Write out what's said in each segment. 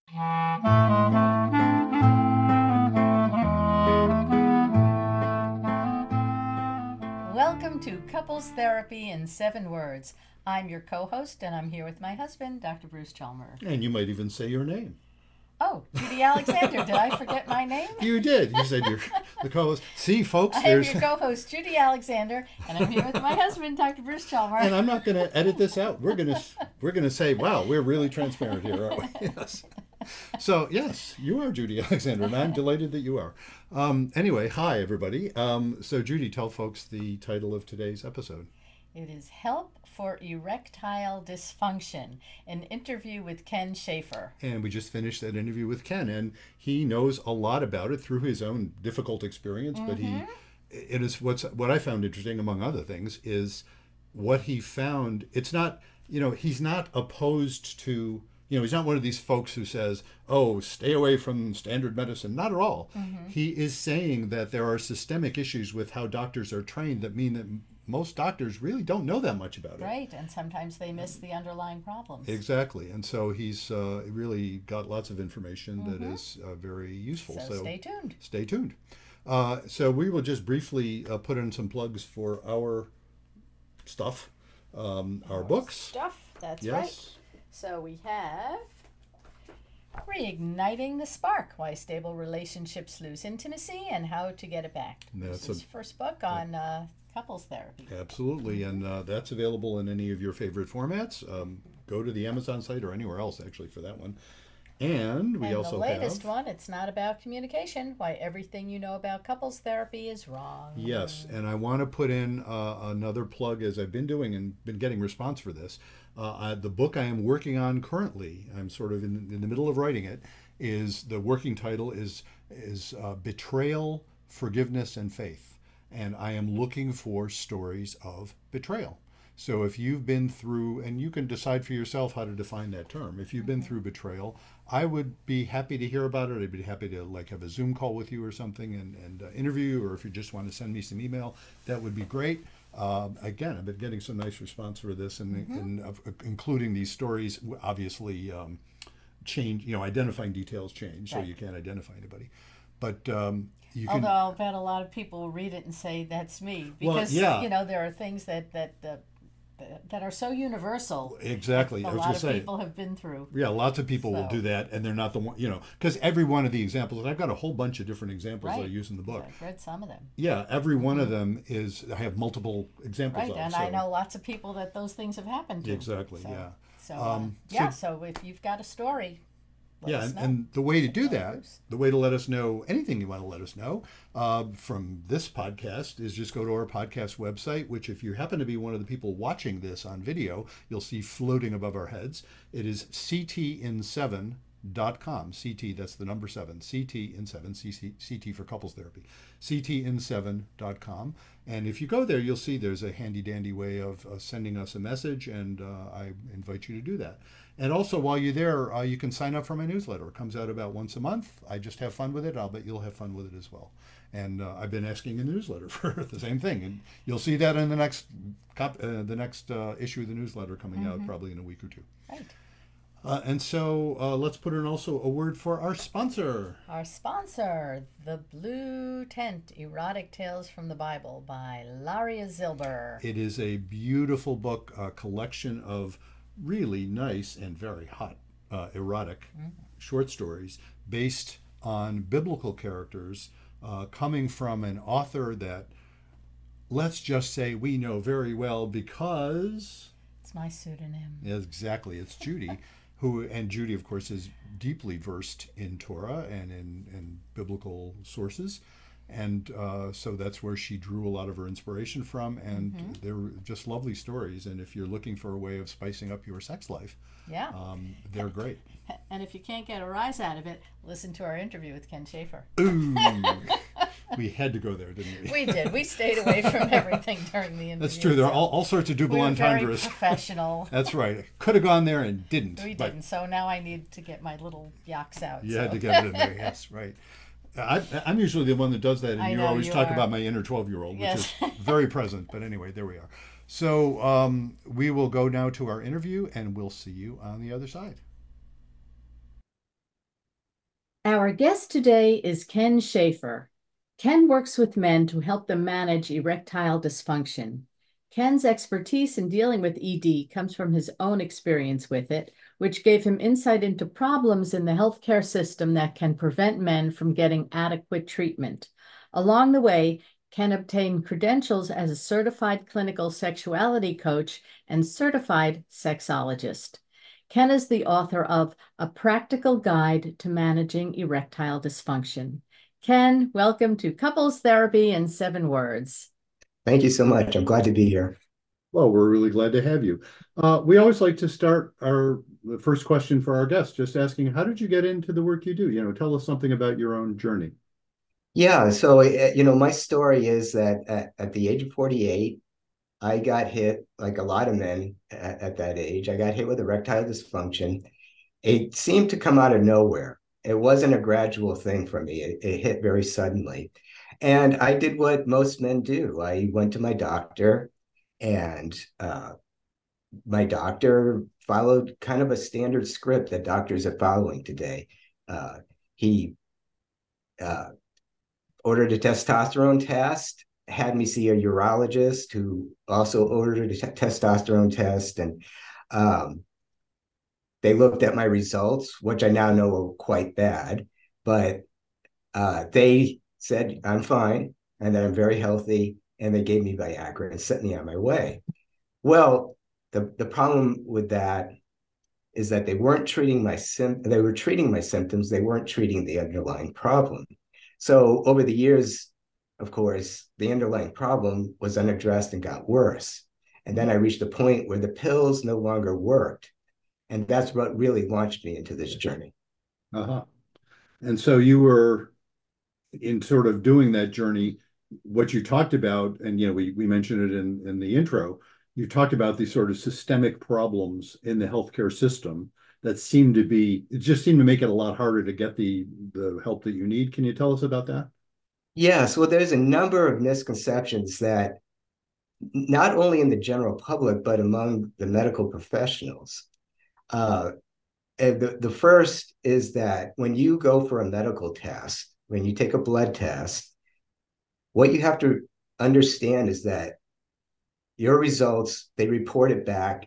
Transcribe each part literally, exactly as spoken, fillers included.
Welcome to Couples Therapy in Seven Words. I'm your co-host, and I'm here with my husband, Doctor Bruce Chalmer. And you might even say your name. Oh, Judy Alexander. Did I forget my name? You did. You said you're the co-host. See, folks, I there's... am your co-host, Judy Alexander, and I'm here with my husband, Doctor Bruce Chalmer. And I'm not going to edit this out. We're going to we're going to say, wow, we're really transparent here, aren't we? Yes. So, yes, you are Judy Alexander, and I'm delighted that you are. Um, anyway, hi, everybody. Um, so, Judy, tell folks the title of today's episode. It is Help for Erectile Dysfunction, an interview with Ken Schaefer. And we just finished that interview with Ken, and he knows a lot about it through his own difficult experience, mm-hmm. but he, it is what's what I found interesting, among other things, is what he found. It's not, you know, he's not opposed to, you know, he's not one of these folks who says, oh, stay away from standard medicine. Not at all. Mm-hmm. He is saying that there are systemic issues with how doctors are trained that mean that most doctors really don't know that much about it. Right, and sometimes they miss the underlying problems. Exactly, and so he's uh, really got lots of information mm-hmm. that is uh, very useful. So, so stay tuned. Stay tuned. Uh, so we will just briefly uh, put in some plugs for our stuff, um, our, our books. Stuff, that's yes. right. So we have Reigniting the Spark, Why Stable Relationships Lose Intimacy and How to Get It Back. That's his first book on uh, couples therapy. Absolutely, and uh, that's available in any of your favorite formats. Um, go to the Amazon site or anywhere else, actually, for that one. And we and also the latest have... one, It's Not About Communication, Why Everything You Know About Couples Therapy is Wrong. Yes, and I want to put in uh, another plug, as I've been doing and been getting response for this. Uh, I, the book I am working on currently, I'm sort of in, in the middle of writing it, is the working title is, is uh, Betrayal, Forgiveness, and Faith. And I am looking for stories of betrayal. So if you've been through, and you can decide for yourself how to define that term. If you've been through betrayal, I would be happy to hear about it. I'd be happy to like have a Zoom call with you or something and, and uh, interview you, or if you just want to send me some email, that would be great. Uh, again, I've been getting some nice response for this, and, mm-hmm. and uh, including these stories, obviously um, change, you know, identifying details change, right. So you can't identify anybody. But um, you can... Although I'll bet a lot of people will read it and say, that's me. Because, well, yeah. you know, there are things that, that, uh, that are so universal. Exactly. A I was lot of say, people have been through. Yeah, lots of people so. will do that, and they're not the one, you know, because every one of the examples, and I've got a whole bunch of different examples right. that I use in the book. I've read some of them. Yeah, every one of them is, I have multiple examples right, of. Right, and so. I know lots of people that those things have happened to. Exactly, so, yeah. So, um, uh, yeah, so, so if you've got a story, let yeah, us and, know. and the way to do that, Bruce. the way to let us know anything you want to let us know uh, from this podcast is just go to our podcast website, which if you happen to be one of the people watching this on video, you'll see floating above our heads. It is c t in seven dot com. C T, that's the number seven. C T in seven, C T for couples therapy. c t in seven dot com. And if you go there, you'll see there's a handy dandy way of uh, sending us a message, and uh, I invite you to do that. And also, while you're there, uh, you can sign up for my newsletter. It comes out about once a month. I just have fun with it. I'll bet you'll have fun with it as well. And uh, I've been asking in the newsletter for the same thing. And you'll see that in the next cop- uh, the next uh, issue of the newsletter coming mm-hmm. out probably in a week or two. Right. Uh, and so uh, let's put in also a word for our sponsor. Our sponsor, The Blue Tent, Erotic Tales from the Bible by Laria Zilber. It is a beautiful book, a collection of really nice and very hot uh, erotic mm-hmm. short stories based on biblical characters uh, coming from an author that, let's just say, we know very well because... It's my pseudonym. Exactly, it's Judy. Who, and Judy, of course, is deeply versed in Torah and in, in biblical sources. And uh, so that's where she drew a lot of her inspiration from. And mm-hmm. they're just lovely stories. And if you're looking for a way of spicing up your sex life, yeah, um, they're great. And if you can't get a rise out of it, listen to our interview with Ken Schaefer. Ooh, we had to go there, didn't we? We did. We stayed away from everything during the interview. That's true. There are all, all sorts of double we were entendres. Very professional. That's right. Could have gone there and didn't. We didn't. So now I need to get my little yaks out. You so. had to get it in there. Yes, right. I, I'm usually the one that does that, and I you know, always you talk are. about my inner twelve-year-old, which yes. is very present. But anyway, there we are. So um, we will go now to our interview, and we'll see you on the other side. Our guest today is Ken Schaefer. Ken works with men to help them manage erectile dysfunction. Ken's expertise in dealing with E D comes from his own experience with it, which gave him insight into problems in the healthcare system that can prevent men from getting adequate treatment. Along the way, Ken obtained credentials as a certified clinical sexuality coach and certified sexologist. Ken is the author of A Practical Guide to Managing Erectile Dysfunction. Ken, welcome to Couples Therapy in Seven Words. Thank you so much. I'm glad to be here. Well, we're really glad to have you. Uh, we always like to start our the first question for our guests, just asking, how did you get into the work you do? You know, tell us something about your own journey. Yeah, so you know, my story is that at, at the age of forty-eight, I got hit, like a lot of men at, at that age. I got hit with erectile dysfunction. It seemed to come out of nowhere. It wasn't a gradual thing for me. It, it hit very suddenly. And I did what most men do. I went to my doctor, and uh, my doctor followed kind of a standard script that doctors are following today. Uh, he uh, ordered a testosterone test, had me see a urologist who also ordered a t- testosterone test. And um, they looked at my results, which I now know are quite bad, but uh, they said I'm fine and that I'm very healthy, and they gave me Viagra and sent me on my way. Well, the, the problem with that is that they weren't treating my sim- they were treating my symptoms, they weren't treating the underlying problem. So over the years, of course, the underlying problem was unaddressed and got worse. And then I reached a point where the pills no longer worked. And that's what really launched me into this journey. Uh-huh. And so you were in sort of doing that journey, what you talked about, and you know, we, we mentioned it in, in the intro, you talked about these sort of systemic problems in the healthcare system that seem to be, it just seemed to make it a lot harder to get the, the help that you need. Can you tell us about that? Yes, well, there's a number of misconceptions that not only in the general public, but among the medical professionals. Uh, and the, the first is that when you go for a medical test, when you take a blood test, what you have to understand is that your results, they report it back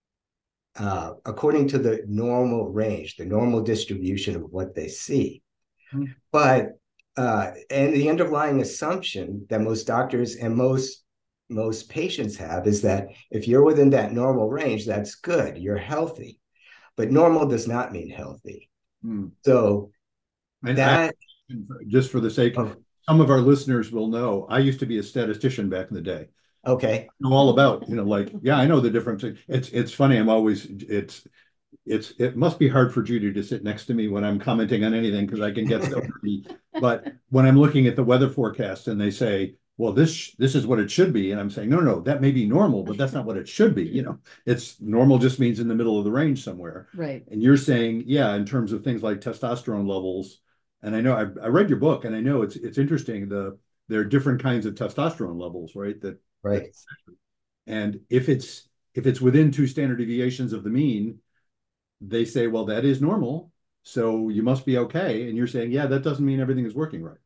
uh, according to the normal range, the normal distribution of what they see. Mm-hmm. But, uh, and the underlying assumption that most doctors and most, most patients have is that if you're within that normal range, that's good, you're healthy. But normal does not mean healthy. Mm. So and that, I, just for the sake of, some of our listeners will know, I used to be a statistician back in the day. Okay. I know all about, you know, like, yeah, I know the difference. It's, it's funny. I'm always, it's, it's, it must be hard for Judy to sit next to me when I'm commenting on anything, because I can get so dirty. But when I'm looking at the weather forecast and they say, well, this, this is what it should be. And I'm saying, no, no, that may be normal, but that's not what it should be. You know, it's normal just means in the middle of the range somewhere. Right. And you're saying, yeah, in terms of things like testosterone levels. And I know I, I read your book, and I know it's, it's interesting. The, there are different kinds of testosterone levels, right? That, right. And if it's, if it's within two standard deviations of the mean, they say, well, that is normal, so you must be okay. And you're saying, yeah, that doesn't mean everything is working right.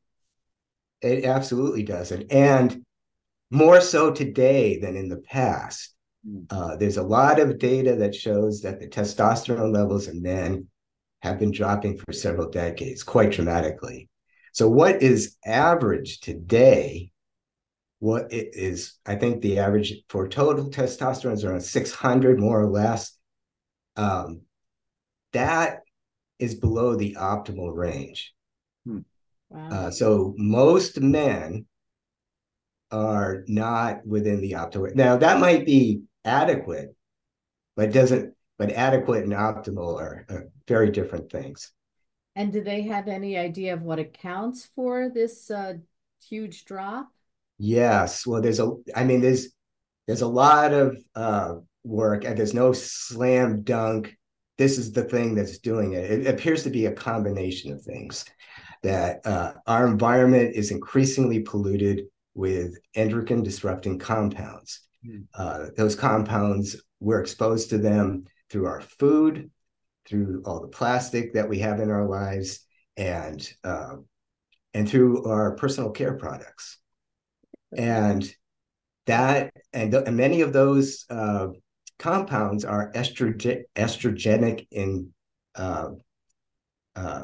It absolutely doesn't. And more so today than in the past. Mm. Uh, there's a lot of data that shows that the testosterone levels in men have been dropping for several decades, quite dramatically. So what is average today, what it is, I think the average for total testosterone is around six hundred, more or less. Um, that is below the optimal range. Hmm. Wow. Uh, so most men are not within the optimal. Now that might be adequate, but doesn't. But adequate and optimal are, are very different things. And do they have any idea of what accounts for this uh, huge drop? Yes. Well, there's a. I mean, there's there's a lot of uh, work, and there's no slam dunk. This is the thing that's doing it. It appears to be a combination of things. That uh, our environment is increasingly polluted with endocrine disrupting compounds. Mm. Uh, those compounds, we're exposed to them through our food, through all the plastic that we have in our lives, and uh, and through our personal care products. And that and, th- and many of those uh, compounds are estrogen estrogenic in uh, uh,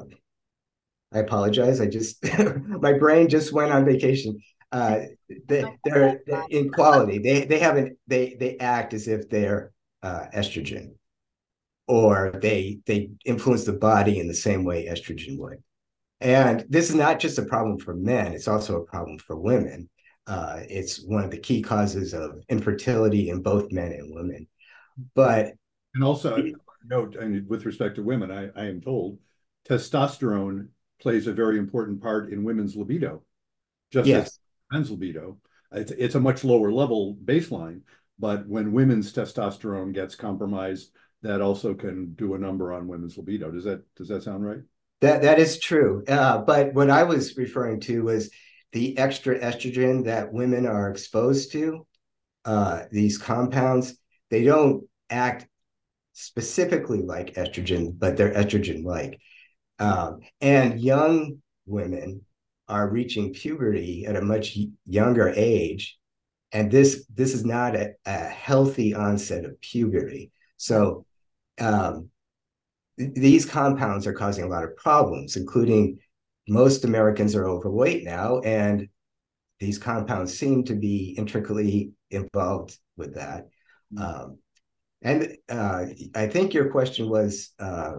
I apologize. I just my brain just went on vacation. Uh, they, they're in quality. They they haven't they they act as if they're uh, estrogen, or they they influence the body in the same way estrogen would. And this is not just a problem for men; it's also a problem for women. Uh, it's one of the key causes of infertility in both men and women. But And also, note, I mean, with respect to women, I, I am told testosterone plays a very important part in women's libido, just as yes, men's libido. It's, it's a much lower level baseline, but when women's testosterone gets compromised, that also can do a number on women's libido. Does that does that sound right? that that is true. Uh, but what I was referring to was the extra estrogen that women are exposed to. Uh, these compounds, they don't act specifically like estrogen, but they're estrogen-like. Um, and young women are reaching puberty at a much younger age, and this this is not a, a healthy onset of puberty. So um, these compounds are causing a lot of problems, including most Americans are overweight now, and these compounds seem to be intricately involved with that. Um, and uh, I think your question was uh,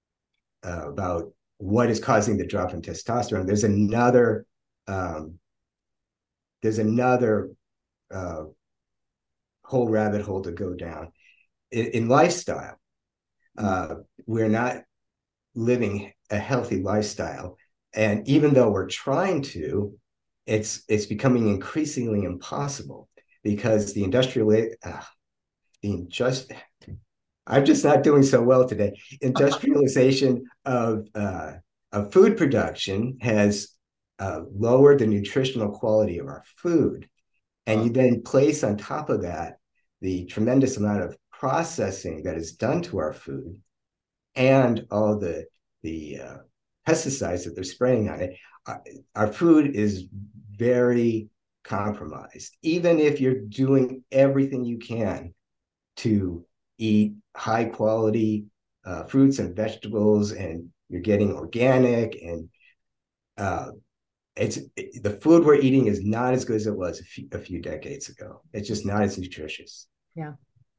uh, about what is causing the drop in testosterone. There's another um, there's another uh, whole rabbit hole to go down in, in lifestyle. Uh, we're not living a healthy lifestyle, and even though we're trying to, it's it's becoming increasingly impossible because the industrial uh, the just I'm just not doing so well today. Industrialization of uh, of food production has uh, lowered the nutritional quality of our food, and Uh, you then place on top of that the tremendous amount of processing that is done to our food, and all the the uh, pesticides that they're spraying on it. Our, our food is very compromised, even if you're doing everything you can to eat high quality uh, fruits and vegetables, and you're getting organic, and uh, it's it, the food we're eating is not as good as it was a few, a few decades ago. It's just not as nutritious. Yeah.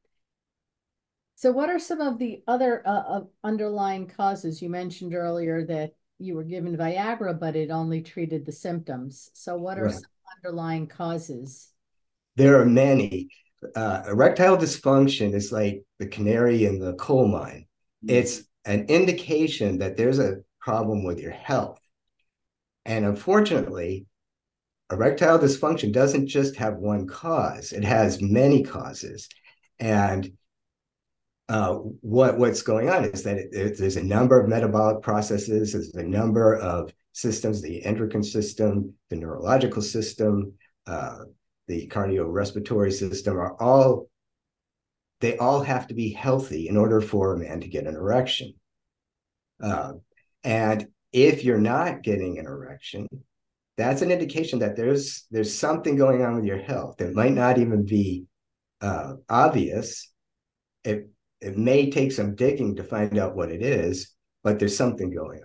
So, what are some of the other uh, uh, underlying causes? You mentioned earlier that you were given Viagra, but it only treated the symptoms. So, what are Right. some underlying causes? There are many. Uh, erectile dysfunction is like the canary in the coal mine. It's an indication that there's a problem with your health. And unfortunately, erectile dysfunction doesn't just have one cause, it has many causes. And uh, what, what's going on is that it, it, there's a number of metabolic processes, there's a number of systems, the endocrine system, the neurological system, uh, the cardiorespiratory system are all, they all have to be healthy in order for a man to get an erection. Uh, and if you're not getting an erection, that's an indication that there's there's something going on with your health. It might not even be uh, obvious. It it may take some digging to find out what it is, but there's something going on.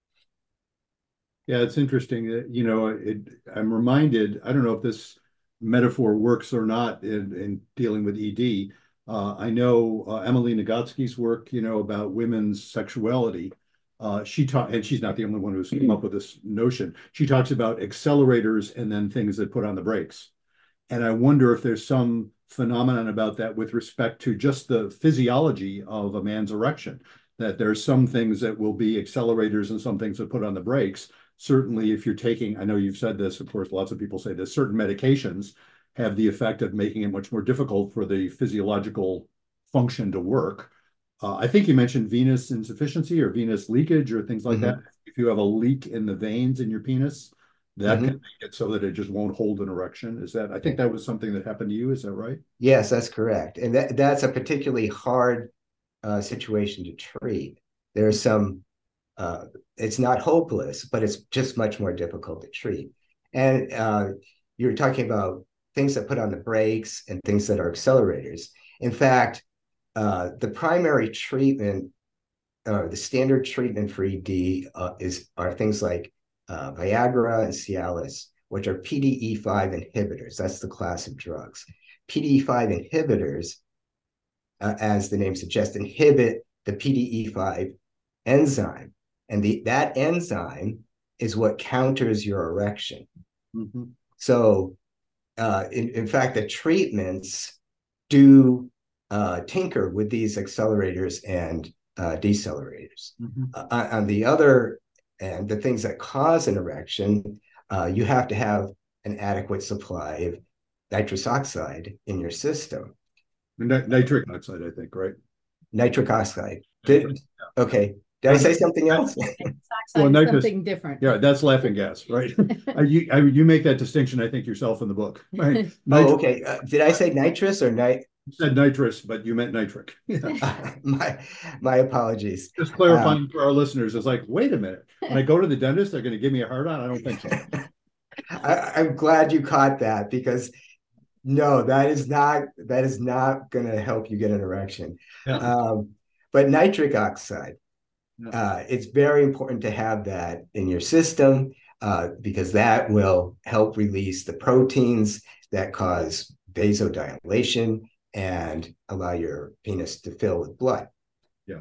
Yeah, it's interesting that, you know, it, I'm reminded, I don't know if this metaphor works or not in, in dealing with E D. Uh, I know uh, Emily Nagotsky's work, you know, about women's sexuality. Uh, she taught, and she's not the only one who's come up with this notion. She talks about accelerators and then things that put on the brakes. And I wonder if there's some phenomenon about that with respect to just the physiology of a man's erection, that there's some things that will be accelerators and some things that put on the brakes. Certainly, if you're taking, I know you've said this, of course, lots of people say this, certain medications have the effect of making it much more difficult for the physiological function to work. Uh, I think you mentioned venous insufficiency or venous leakage or things like that. Mm-hmm. If you have a leak in the veins in your penis, that can Mm-hmm. make it so that it just won't hold an erection. Is that, I Yeah. think that was something that happened to you. Is that right? Yes, that's correct, and that that's a particularly hard uh, situation to treat. There are some uh, it's not hopeless, but it's just much more difficult to treat. And uh, you're talking about things that put on the brakes and things that are accelerators. In fact, uh, the primary treatment, uh, the standard treatment for E D uh, is are things like uh, Viagra and Cialis, which are P D E five inhibitors. That's the class of drugs. P D E five inhibitors, uh, as the name suggests, inhibit the P D E five enzyme. And the, that enzyme is what counters your erection. Mm-hmm. So, uh, in, in fact, the treatments do uh, tinker with these accelerators and uh, decelerators. Mm-hmm. Uh, on the other end, the things that cause an erection, uh, you have to have an adequate supply of nitrous oxide in your system. Nitric oxide, I think, right? Nitric oxide. Did, okay. Did I say something else? Well, nitrous, something different. Yeah, that's laughing gas, right? you, I, you make that distinction, I think, yourself in the book. Right? Oh, okay. Uh, did I say nitrous or nit? You said nitrous, but you meant nitric. uh, my my apologies. Just clarifying um, for our listeners, it's like, wait a minute. When I go to the dentist, they're going to give me a hard on? I don't think so. I, I'm glad you caught that, because no, that is not that is not going to help you get an erection. Yeah. Um, but nitric oxide, yeah. uh, it's very important to have that in your system, uh, because that will help release the proteins that cause vasodilation and allow your penis to fill with blood. Yeah.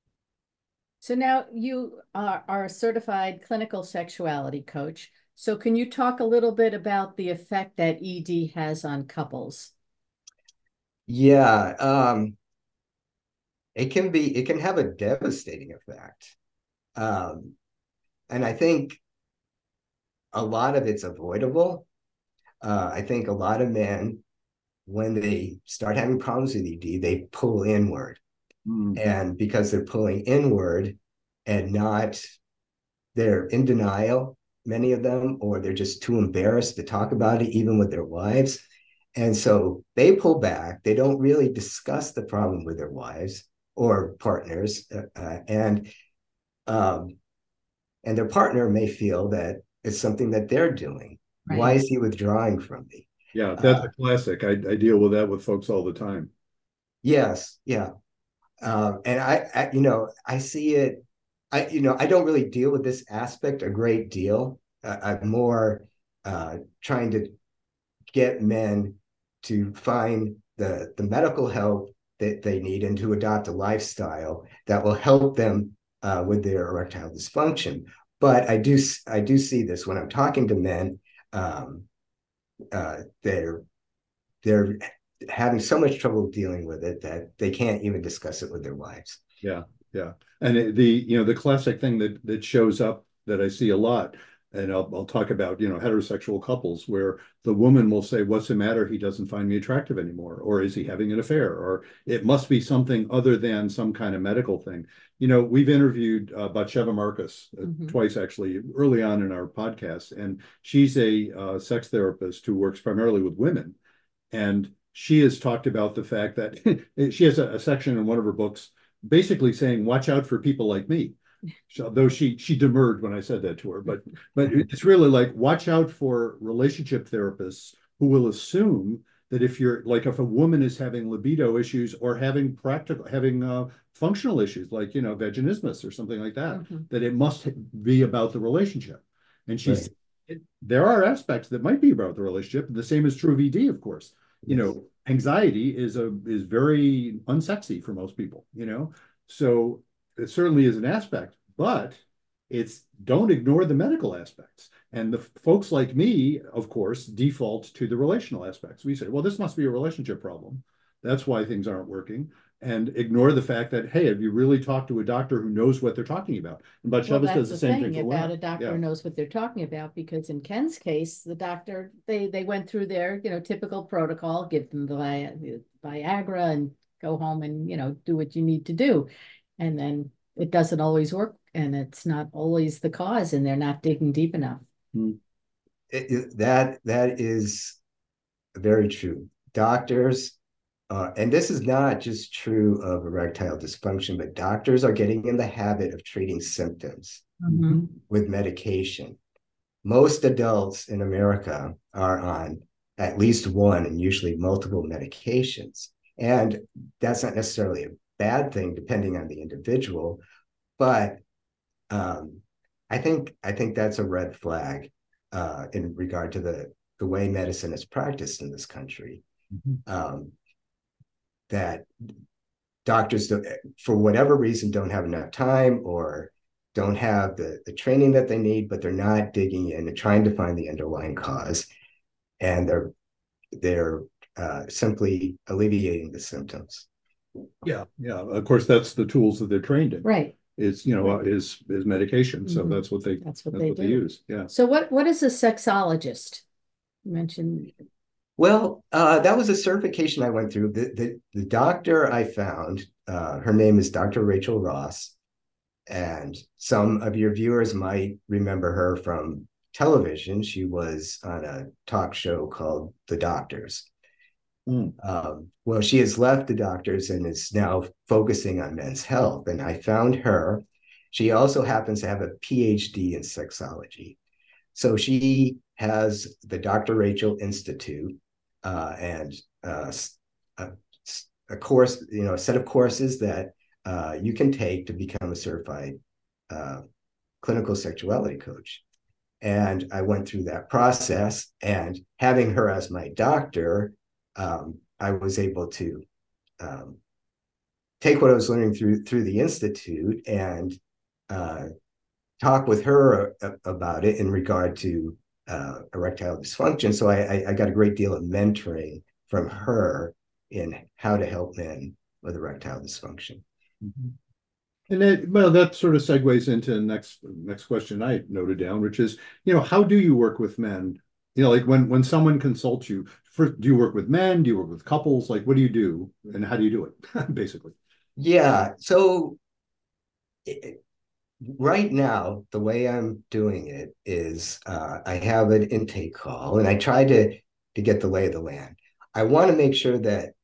So now you are, are a certified clinical sexuality coach. So can you talk a little bit about the effect that E D has on couples? Yeah, um, it can be, it can have a devastating effect. Um, and I think a lot of it's avoidable. Uh, I think a lot of men, when they start having problems with E D, they pull inward. Mm-hmm. And because they're pulling inward and not, they're in denial, many of them, or they're just too embarrassed to talk about it, even with their wives. And so they pull back. They don't really discuss the problem with their wives or partners. Uh, and um, and their partner may feel that it's something that they're doing. Right. Why is he withdrawing from me? Yeah, that's uh, a classic. I, I deal with that with folks all the time. Yes, yeah. Um, and I, I, you know, I see it, I, you know, I don't really deal with this aspect a great deal. Uh, I'm more uh, trying to get men to find the, the medical help that they need and to adopt a lifestyle that will help them uh, with their erectile dysfunction. But I do, I do see this when I'm talking to men. Um, uh, they're, they're having so much trouble dealing with it that they can't even discuss it with their wives. Yeah, yeah. And it, the, you know, the classic thing that that shows up that I see a lot, and I'll, I'll talk about, you know, heterosexual couples where the woman will say, what's the matter? He doesn't find me attractive anymore. Or is he having an affair? Or it must be something other than some kind of medical thing. You know, we've interviewed uh, Batsheva Marcus uh, mm-hmm. twice, actually, early on in our podcast. And she's a uh, sex therapist who works primarily with women. And she has talked about the fact that she has a, a section in one of her books basically saying, watch out for people like me. So, though she she demurred when I said that to her, but but it's really like, watch out for relationship therapists who will assume that if you're like, if a woman is having libido issues or having practical having uh, functional issues like, you know, vaginismus or something like that, mm-hmm. that it must be about the relationship. And she's right. There are aspects that might be about the relationship. The same is true of E D, of course. You yes. know, anxiety is a is very unsexy for most people. You know, so. It certainly is an aspect, but it's don't ignore the medical aspects. And the folks like me, of course, default to the relational aspects. We say, well, this must be a relationship problem. That's why things aren't working. And ignore the fact that, hey, have you really talked to a doctor who knows what they're taling about? And Batsheva well, does the, the same thing, thing for about women. A doctor yeah. who knows what they're talking about, because in Ken's case, the doctor, they they went through their, you know, typical protocol, give them the Viagra and go home and, you know, do what you need to do. And then it doesn't always work, and it's not always the cause, and they're not digging deep enough. It, it, that that is very true. Doctors uh, and this is not just true of erectile dysfunction, but doctors are getting in the habit of treating symptoms Mhm. with medication. Most adults in America are on at least one and usually multiple medications. And that's not necessarily a bad thing, depending on the individual, but um, I think I think that's a red flag uh, in regard to the the way medicine is practiced in this country. Mm-hmm. Um, that doctors, don't, for whatever reason, don't have enough time or don't have the, the training that they need, but they're not digging in and trying to find the underlying cause, and they're they're uh, simply alleviating the symptoms. Yeah, yeah. Of course, that's the tools that they're trained in. Right. Is you know Right. is is medication. So Mhm. that's what they That's what that's they what they do. use. Yeah. So what what is a sexologist? You mentioned. Well, uh, that was a certification I went through. The the, the doctor I found, uh, her name is Doctor Rachel Ross, and some of your viewers might remember her from television. She was on a talk show called The Doctors. Mm. Um, well, she has left The Doctors and is now focusing on men's health. And I found her. She also happens to have a P H D in sexology. So she has the Doctor Rachel Institute uh, and uh, a, a course, you know, a set of courses that uh, you can take to become a certified uh, clinical sexuality coach. And I went through that process, and having her as my doctor, um, I was able to um, take what I was learning through through the institute and uh, talk with her about it in regard to uh, erectile dysfunction. So I, I got a great deal of mentoring from her in how to help men with erectile dysfunction. Mm-hmm. And that, well, that sort of segues into the next next question I noted down, which is, you know, how do you work with men? You know, like when when someone consults you, first, do you work with men? Do you work with couples? Like, what do you do, and how do you do it, basically? Yeah. So it, right now, the way I'm doing it is uh, I have an intake call, and I try to to get the lay of the land. I want to make sure that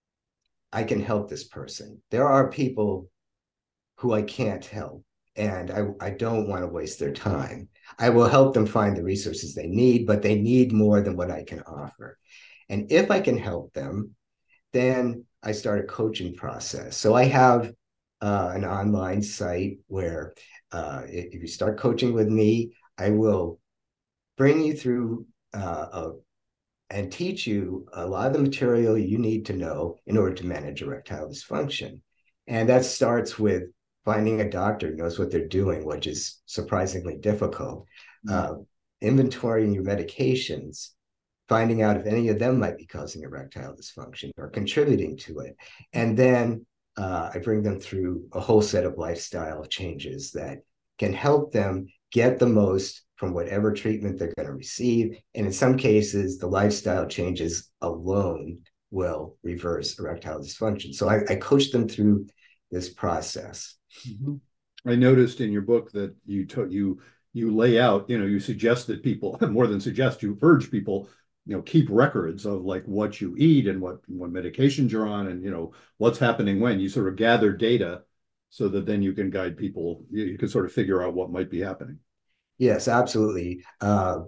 I can help this person. There are people who I can't help, and I, I don't want to waste their time. I will help them find the resources they need, but they need more than what I can offer. And if I can help them, then I start a coaching process. So I have uh, an online site where uh, if you start coaching with me, I will bring you through uh, a, and teach you a lot of the material you need to know in order to manage erectile dysfunction. And that starts with finding a doctor who knows what they're doing, which is surprisingly difficult. Mm-hmm. Uh, inventorying your medications, finding out if any of them might be causing erectile dysfunction or contributing to it. And then uh, I bring them through a whole set of lifestyle changes that can help them get the most from whatever treatment they're going to receive. And in some cases, the lifestyle changes alone will reverse erectile dysfunction. So I, I coach them through this process. Mm-hmm. I noticed in your book that you took you you lay out, you know, you suggest that people, more than suggest, you urge people, you know, keep records of like what you eat and what what medications you're on, and you know what's happening when you sort of gather data, so that then you can guide people. You, you can sort of figure out what might be happening. Yes, absolutely. Uh,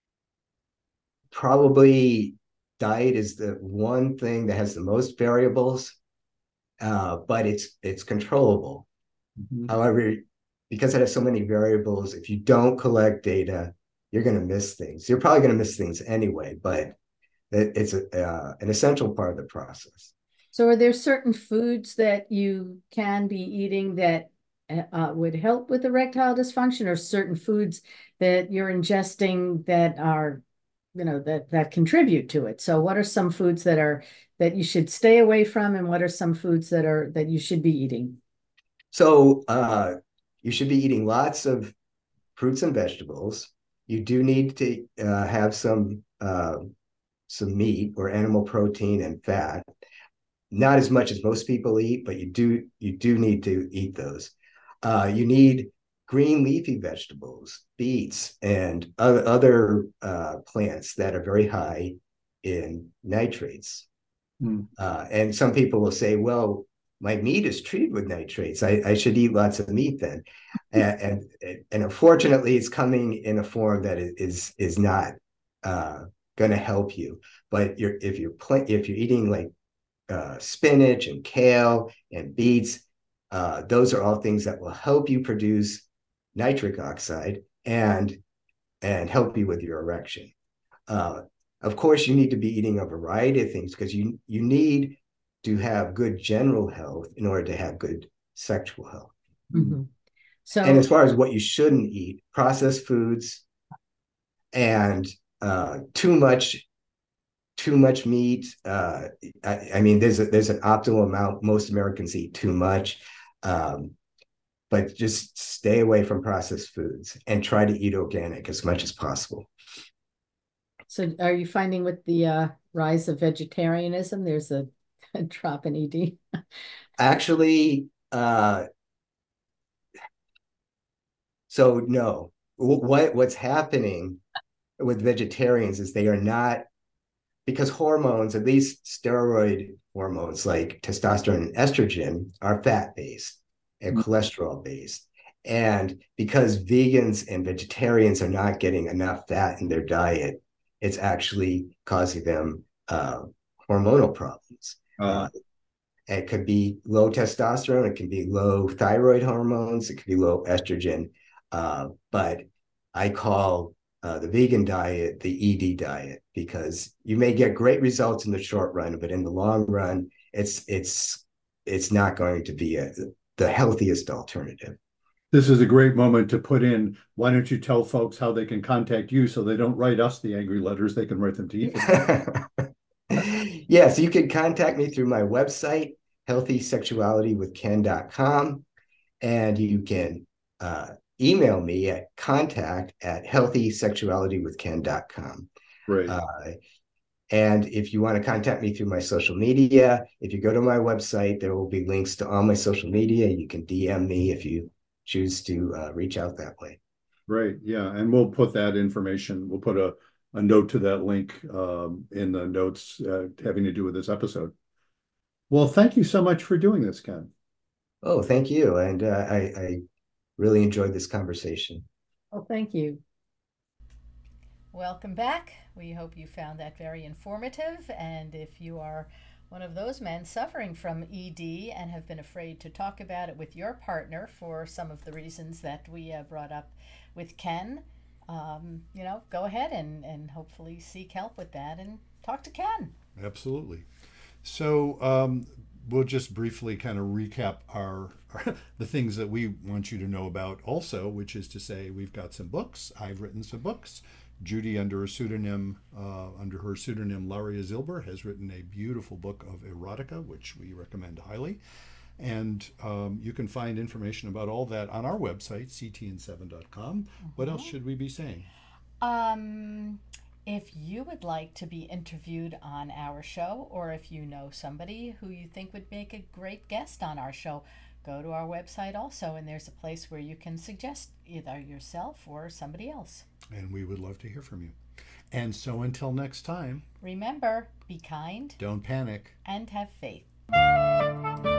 probably diet is the one thing that has the most variables, uh, but it's it's controllable. Mm-hmm. However, because it has so many variables, if you don't collect data, you're going to miss things. You're probably going to miss things anyway, but it, it's a, uh, an essential part of the process. So are there certain foods that you can be eating that uh, would help with erectile dysfunction, or certain foods that you're ingesting that are, you know, that that contribute to it? So what are some foods that are that you should stay away from, and what are some foods that are that you should be eating? So uh, you should be eating lots of fruits and vegetables. You do need to uh, have some uh, some meat or animal protein and fat. Not as much as most people eat, but you do you do need to eat those. Uh, you need green leafy vegetables, beets, and other uh, plants that are very high in nitrates. Mm. Uh, and some people will say, well, my meat is treated with nitrates. I, I should eat lots of meat then. And, and, and unfortunately, it's coming in a form that is, is not uh, going to help you. But you're, if you're pl- if you're eating like uh, spinach and kale and beets, uh, those are all things that will help you produce nitric oxide and and help you with your erection. Uh, of course, you need to be eating a variety of things because you you need to have good general health in order to have good sexual health. Mm-hmm. And So, as far as what you shouldn't eat, processed foods and uh, too much too much meat. Uh, I, I mean, there's a, there's an optimal amount. Most Americans eat too much, um, but just stay away from processed foods and try to eat organic as much as possible. so are you finding with the uh, rise of vegetarianism, there's a, a drop in E D? Actually, uh, so no. What what's happening with vegetarians is they are not, because hormones, at least steroid hormones like testosterone and estrogen, are fat based and cholesterol based. And because vegans and vegetarians are not getting enough fat in their diet, it's actually causing them uh, hormonal problems. Uh, Uh, it could be low testosterone, it can be low thyroid hormones, it could be low estrogen. Uh, but I call uh, the vegan diet the E D diet because you may get great results in the short run, but in the long run, it's it's it's not going to be a, the healthiest alternative. this is a great moment to put in. Why don't you tell folks how they can contact you so they don't write us the angry letters? They can write them to Ethan. Yeah, so you can contact me through my website, healthy sexuality with ken dot com, and you can uh, email me at contact at healthy sexuality with ken dot com. Great. Uh, and if you want to contact me through my social media, if you go to my website, there will be links to all my social media. You can D M me if you choose to uh, reach out that way. Great. Yeah. And we'll put that information, we'll put a, a note to that link um, in the notes uh, having to do with this episode. Well, thank you so much for doing this, Ken. Oh, thank you. And uh, I, I really enjoyed this conversation. Well, thank you. Welcome back. We hope you found that very informative. And if you are one of those men suffering from E D and have been afraid to talk about it with your partner for some of the reasons that we uh, brought up with Ken, um, you know, go ahead and, and hopefully seek help with that and talk to Ken. Absolutely. So um, we'll just briefly kind of recap our, our the things that we want you to know about also, which is to say we've got some books. I've written some books. Judy, under a pseudonym, uh, under her pseudonym Laria Zilber, has written a beautiful book of erotica, which we recommend highly. And um, you can find information about all that on our website, c t n seven dot com. Mm-hmm. What else should we be saying? Um, if you would like to be interviewed on our show, or if you know somebody who you think would make a great guest on our show, go to our website also, and there's a place where you can suggest either yourself or somebody else. And we would love to hear from you. And so until next time, remember, be kind, don't panic, and have faith.